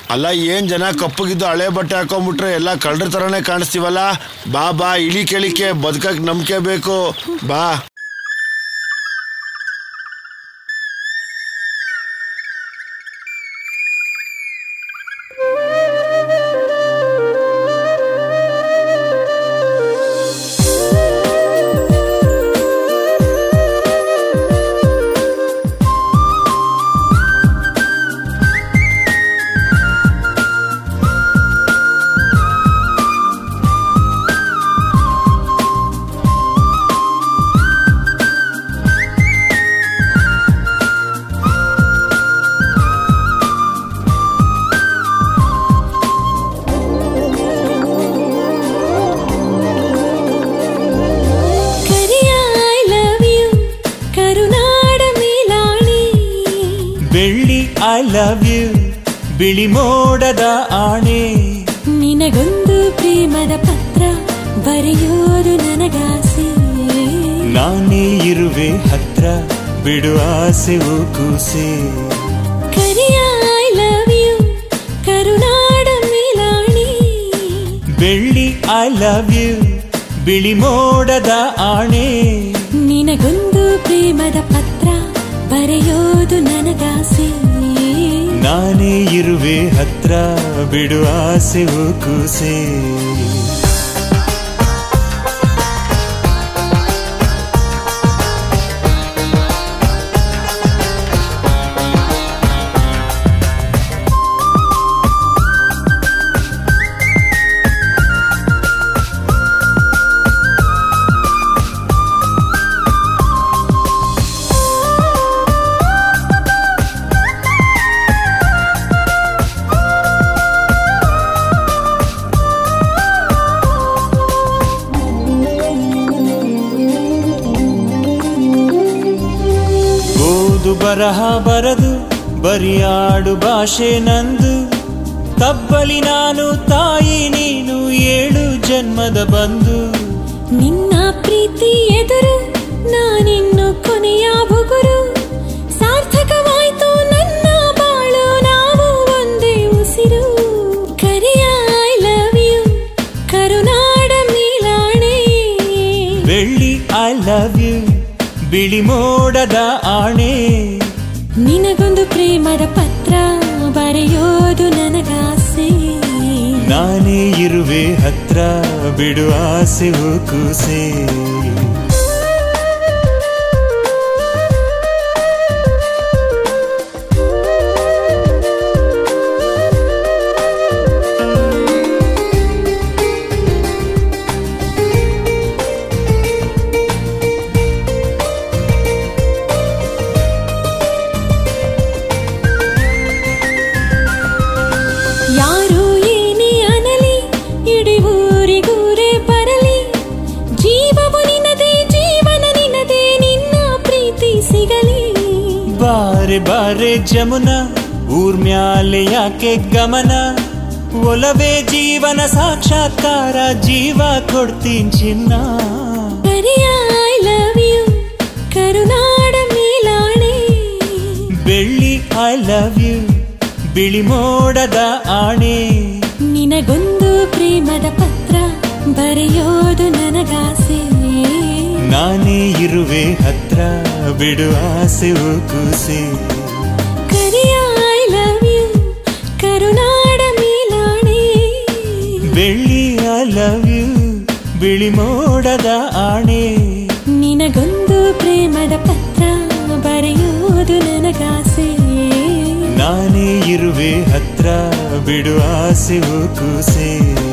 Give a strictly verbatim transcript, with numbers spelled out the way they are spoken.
ಅಲ್ಲ ಏನ್ ಜನ ಕಪ್ಪಗಿದ್ದು ಹಳೆ ಬಟ್ಟೆ ಹಾಕೊಂಡ್ಬಿಟ್ರೆ ಎಲ್ಲ ಕಳ್ಳರ ತರನೇ ಕಾಣಿಸ್ತೀವಲ್ಲ. ಬಾ ಬಾ ಇಳಿ ಕೆಳಿಕೆ ಬದುಕಕ್ ನಂಬಿಕೆ ಬೇಕು ಬಾ. ಐ ಲವ್ ಯು ಬಿಳಿ ಮೋಡದ ಆಣೆ, ನಿನಗೊಂದು ಪ್ರೇಮದ ಪತ್ರ ಬರೆಯೋದು ನನಗಾಸೆ. ನಾನೇ ಇರುವೆ ಹತ್ರ ಬಿಡು ಆಸೆ ಕೂಸೆ. ಕರಿಯ ಐ ಲವ್ ಯು ಕರುನಾಡ ಮೇಲಾಣಿ, ಬೆಳ್ಳಿ ಐ ಲವ್ ಯು ಬಿಳಿ ಮೋಡದ ಆಣೆ, ನಿನಗೊಂದು ಪ್ರೇಮದ ಪತ್ರ ಬರೆಯೋದು ನನಗಾಸೆ. ನಾನೇ ಇರುವೆ ಹತ್ರ ಬಿಡು ಆಸೆ ಕೂಸೆ. ಬರಹ ಬರದು ಬರಿಯಾಡು ಭಾಷೆ ನಂದು, ತಬ್ಬಲಿ ನಾನು ತಾಯಿ ನೀನು ಏಳು ಜನ್ಮದ ಬಂದು. ನಿನ್ನ ಪ್ರೀತಿ ಎದುರು ನಾನಿನ್ನು ಕೊನೆಯ ಬುಗುರು, ಸಾರ್ಥಕವಾಯ್ತು ನನ್ನ ಬಾಳು ನಾವು ಒಂದೇ ಉಸಿರು. ಕರಿಯ ಐ ಲವ್ ಯು ಕರುನಾಡ ಮೇಲಾಣೆ, ಬೆಳ್ಳಿ ಐ ಲವ್ ಯು ಬಿಳಿ ಮೋಡದ ಆಣೆ, ನಿನಗೊಂದು ಪ್ರೇಮದ ಪತ್ರ ಬರೆಯೋದು ನನಗಾಸೆ. ನಾನೇ ಇರುವೆ ಹತ್ರ ಬಿಡು ಆಸೆ ಕೂಸೆ. ಯಾರು ಏನೇ ಅನಲಿ ಇಡೀ ಊರಿಗೂರೇ ಬರಲಿ, ಜೀವವು ನಿನದೇ ಜೀವನ ನಿನದೇ ನಿನ್ನ ಪ್ರೀತಿ ಸಿಗಲಿ. ಬಾರೆ ಬಾರೆ ಜಮುನಾ ಊರ್ಮ್ಯಾಲೆ ಯಾಕೆ ಗಮನ, ಒಲವೇ ಜೀವನ ಸಾಕ್ಷಾತ್ಕಾರ ಜೀವ ಕೊಡ್ತೀನಿ ಚಿನ್ನ. ಕರಿಯ ಐ ಲವ್ ಯು ಕರುನಾಡ ಮೇಲಾಣೆ, ಬೆಳ್ಳಿ ಐ ಲವ್ ಯು ಬಿಳಿ ಮೋಡದ ಆಣೆ, ನಿನಗೊಂದು ಪ್ರೇಮದ ಪತ್ರ ಬರೆಯೋದು ನನಗಾಸೆ. ನಾನೇ ಇರುವೆ ಹತ್ರ ಬಿಡು ಆಸೆ ಕೂಸೆ. ಕರಿಯ ಐ ಲವ್ ಯು ಕರುನಾಡ ಮೇಲಾಣೆ, ಬೆಳ್ಳಿ ಐ ಲವ್ ಯು ಬಿಳಿ ಮೋಡದ ಆಣೆ, ನಿನಗೊಂದು ಪ್ರೇಮದ ಪತ್ರ ಬರೆಯೋದು ನನಗಾಸೆ. ನಾನೇ ಇರುವೆ ಹತ್ರ ಬಿಡು ಆಸೆ ಕೂಸೆ.